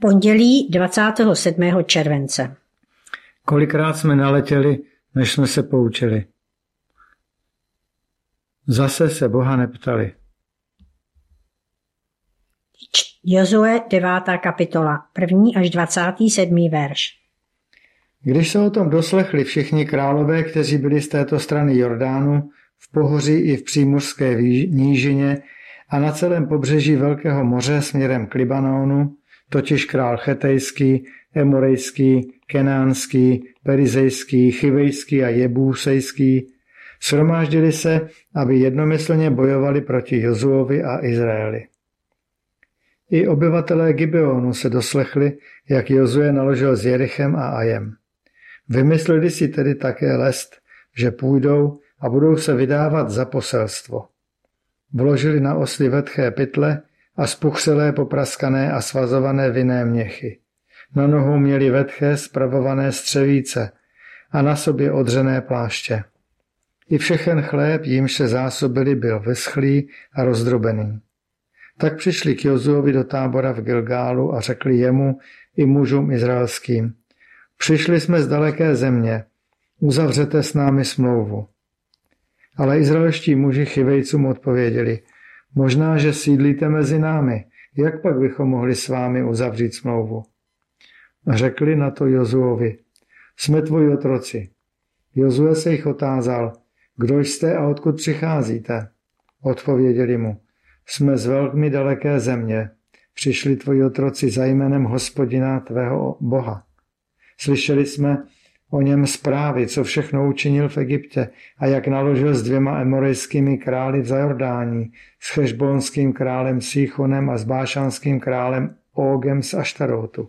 Pondělí 27. července. Kolikrát jsme naletěli, než jsme se poučili. Zase se Boha neptali. Jozue 9. kapitola, 1. až 27. verš. Když se o tom doslechli všichni králové, kteří byli z této strany Jordánu, v pohoří i v přímořské nížině a na celém pobřeží Velkého moře směrem k Libanonu, totiž král chetejský, emorejský, kenánský, perizejský, chivejský a jebúsejský, shromáždili se, aby jednomyslně bojovali proti Jozuovi a Izraeli. I obyvatelé Gibeonu se doslechli, jak Jozue naložil s Jerichem a Ajem. Vymysleli si tedy také lest, že půjdou a budou se vydávat za poselstvo. Vložili na osly vetché pytle a spuchřelé, popraskané a svazované vinné měchy. Na nohou měli vetché spravované střevíce a na sobě odřené pláště. I všechen chléb, jímž se zásobili, byl vyschlý a rozdrobený. Tak přišli k Jozuovi do tábora v Gilgálu a řekli jemu i mužům izraelským: Přišli jsme z daleké země, uzavřete s námi smlouvu. Ale izraelští muži Chivejcům odpověděli: Možná, že sídlíte mezi námi, jak pak bychom mohli s vámi uzavřít smlouvu? A řekli na to Jozuovi: Jsme tvoji otroci. Jozue se jich otázal: Kdo jste a odkud přicházíte? Odpověděli mu: Jsme z velmi daleké země. Přišli tvoji otroci za jménem Hospodina tvého Boha. Slyšeli jsme o něm zprávy, co všechno učinil v Egyptě a jak naložil s 2 emorejskými králi v Zajordání, s chešbonským králem Síchonem a s bášanským králem Ógem z Aštarotu.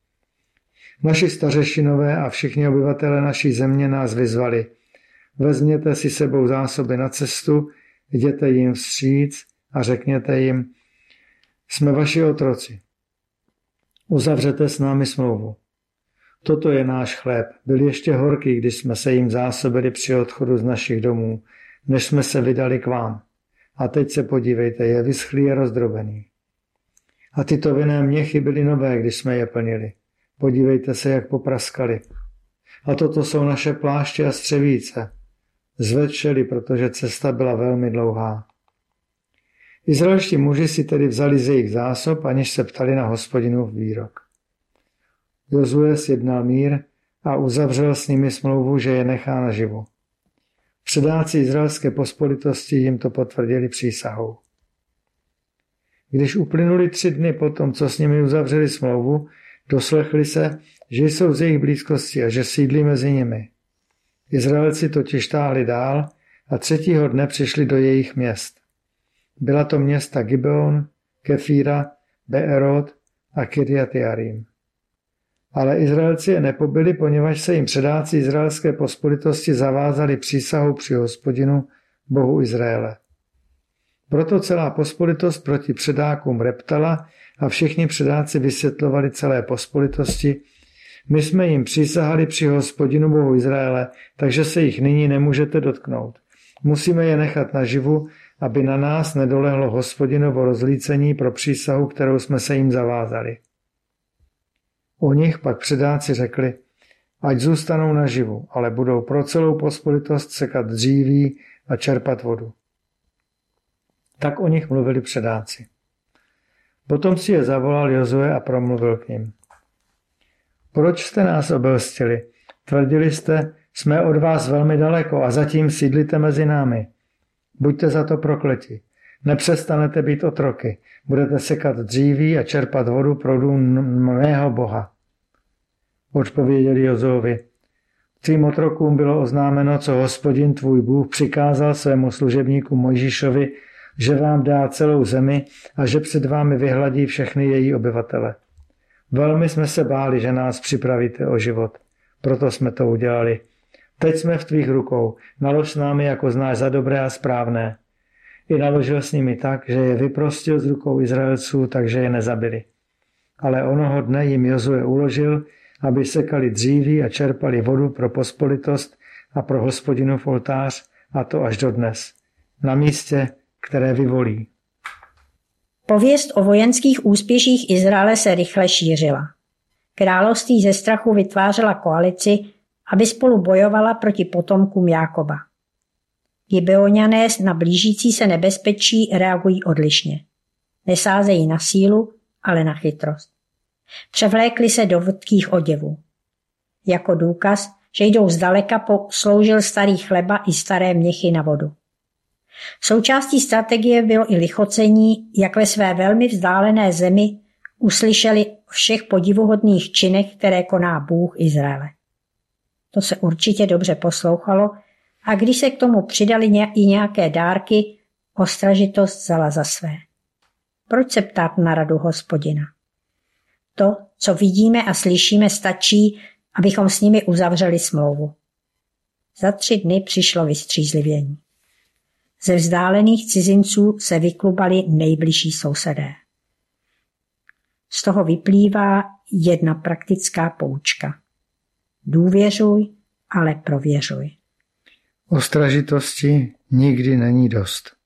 Naši stařešinové a všichni obyvatelé naší země nás vyzvali: Vezměte si sebou zásoby na cestu, jděte jim vstříc a řekněte jim: Jsme vaši otroci. Uzavřete s námi smlouvu. Toto je náš chléb. Byl ještě horký, když jsme se jim zásobili při odchodu z našich domů, než jsme se vydali k vám. A teď se podívejte, je vyschlý a rozdrobený. A tyto vinné měchy byly nové, když jsme je plnili. Podívejte se, jak popraskali. A toto jsou naše pláště a střevíce. Zvetšeli, protože cesta byla velmi dlouhá. Izraelští muži si tedy vzali z jejich zásob, aniž se ptali na Hospodinův výrok. Jozue sjednal mír a uzavřel s nimi smlouvu, že je nechá naživu. Předáci izraelské pospolitosti jim to potvrdili přísahou. Když uplynuli 3 dny potom, co s nimi uzavřeli smlouvu, doslechli se, že jsou z jejich blízkosti a že sídlí mezi nimi. Izraelci totiž táhli dál a 3. dne přišli do jejich měst. Byla to města Gibeon, Kefíra, Beerot a Kirjat Jearim. Ale Izraelci je nepobili, poněvadž se jim předáci izraelské pospolitosti zavázali přísahou při Hospodinu, Bohu Izraele. Proto celá pospolitost proti předákům reptala a všichni předáci vysvětlovali celé pospolitosti: My jsme jim přísahali při Hospodinu, Bohu Izraele, takže se jich nyní nemůžete dotknout. Musíme je nechat naživu, aby na nás nedolehlo Hospodinovo rozlícení pro přísahu, kterou jsme se jim zavázali. O nich pak předáci řekli: Ať zůstanou naživu, ale budou pro celou pospolitost sekat dříví a čerpat vodu. Tak o nich mluvili předáci. Potom si je zavolal Jozue a promluvil k nim: Proč jste nás obelstili? Tvrdili jste: Jsme od vás velmi daleko a zatím sídlíte mezi námi. Buďte za to prokleti. Nepřestanete být otroky. Budete sekat dříví a čerpat vodu pro dům mého Boha. Odpověděli Jozuovi: Tvým otrokům bylo oznámeno, co Hospodin tvůj Bůh přikázal svému služebníku Mojžíšovi, že vám dá celou zemi a že před vámi vyhladí všechny její obyvatele. Velmi jsme se báli, že nás připravíte o život. Proto jsme to udělali. Teď jsme v tvých rukou. Nalož s námi, jako znáš za dobré a správné. I naložil s nimi tak, že je vyprostil z rukou Izraelců, takže je nezabili. Ale onoho dne jim Jozue uložil, aby sekali dříví a čerpali vodu pro pospolitost a pro Hospodinův oltář, a to až dodnes, na místě, které vyvolí. Pověst o vojenských úspěších Izraele se rychle šířila. Království ze strachu vytvářela koalici, aby spolu bojovala proti potomkům Jákoba. Gibeoňané na blížící se nebezpečí reagují odlišně. Nesázejí na sílu, ale na chytrost. Převlékli se do vlhkých oděvů. Jako důkaz, že jdou zdaleka, sloužil starý chleba i staré měchy na vodu. Součástí strategie bylo i lichocení, jak ve své velmi vzdálené zemi uslyšeli o všech podivuhodných činech, které koná Bůh Izraele. To se určitě dobře poslouchalo a když se k tomu přidali i nějaké dárky, ostražitost vzala za své. Proč se ptát na radu Hospodina? To, co vidíme a slyšíme, stačí, abychom s nimi uzavřeli smlouvu. Za 3 dny přišlo vystřízlivění. Ze vzdálených cizinců se vyklubali nejbližší sousedé. Z toho vyplývá jedna praktická poučka. Důvěřuj, ale prověřuj. Ostražitosti nikdy není dost.